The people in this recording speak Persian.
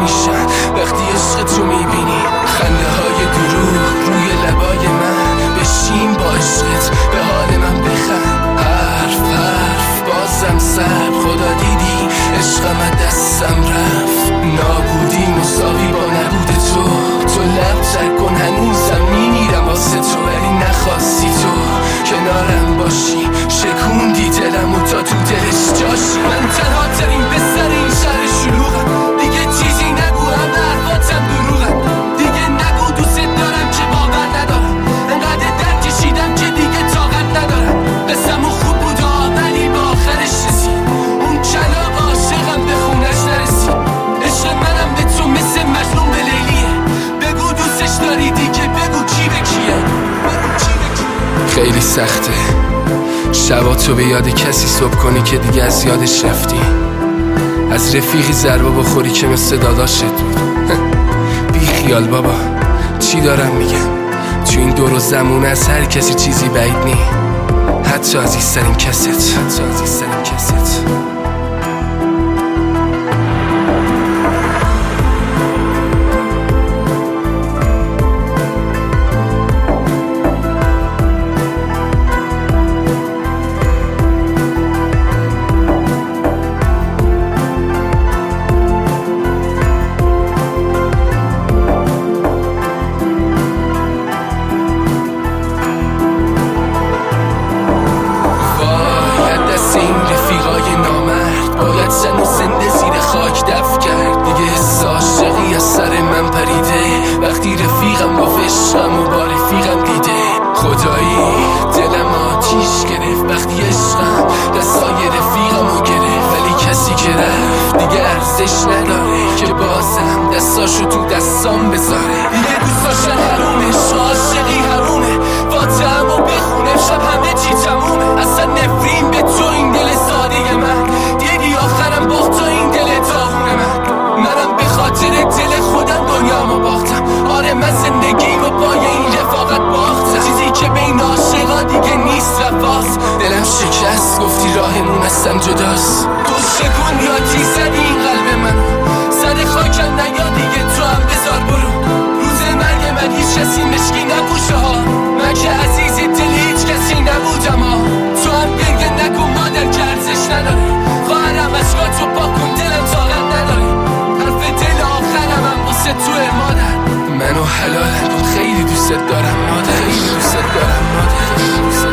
میشن وقتی عشق تو میبینی. خنده های دروغ روی لبای من، بشین با عشقت به حال من بخند. حرف بازم سر، خدا دیدی عشقم از دستم رفت. نابودی مساوی با نبود تو لب تر کن هنوزم میمیرم واسه تو، ولی نخواستی تو کنارم باشی. شکوندی دلمو تا تو دلش جاشی. من تنها ترین پسر این شهر شلوغم، دیگه چیزی نگو همه حرفاتم دروغم. دیگه نگو دوست دارم که باور ندارم، انقدر درد کشیدم که دیگه طاقت ندارم. قسمو خوب بود ولی با آخرش رسید، اون کلاغ عاشقم به خونش نرسید. عشق منم به تو مثل مجنون به لیلیه، بگو دوستش داری دیگه، بگو کی به کیه. خیلی سخته شبا تو به یاد کسی صبح کنی که دیگه از یادش رفتی، از رفیقی ضربه بخوری که مثل داداشت بود. بی خیال بابا، چی دارم میگم؟ تو این دور و زمونه از هر کسی چیزی بعید نی، حتی عزیزترین کست. وقتی رفیقم گفت عشقم و با رفیقم دیده، خدایی دلم آتیش گرفت وقتی عشقم دستای رفیقمو گرفت. ولی کسی که رفت دیگه ارزش نداره که بازم دستاشو تو دستام بذاره. دیگه دوستاشن حرومه، عاشقی حرومه، فاتحه‌مو بخونه شب همه چی تمومه. اصلا نفرین به تو این دل ساده من، دیدی آخرم باخت تو این دل داغونه منم به خاطر دل خودم دنیامو باختم. آره من زندگیمو پای این رفاقت باختم، چیزی که بین عاشقا دیگه نیست وفاست. دلم شکست گفتی راهمون اصلا جداست، تو شکن یادی زدی این قلب منو، سر خاکم نیا دیگه تو هم بذار برو. روز مرگ من هیچ کسی مشکی نپوشه ها، من که عزیز دل هیچ کسی نبودم ها. تو هم گریه نکن مادر که ارزش نداره، خواهرم اشکاتو پاکن دلم طاقت نداره. حرف دل آخرم هم واسه توه مادر، منو حلالم کن خیلی دوست دارم مادر، خیلی دوست دارم مادر.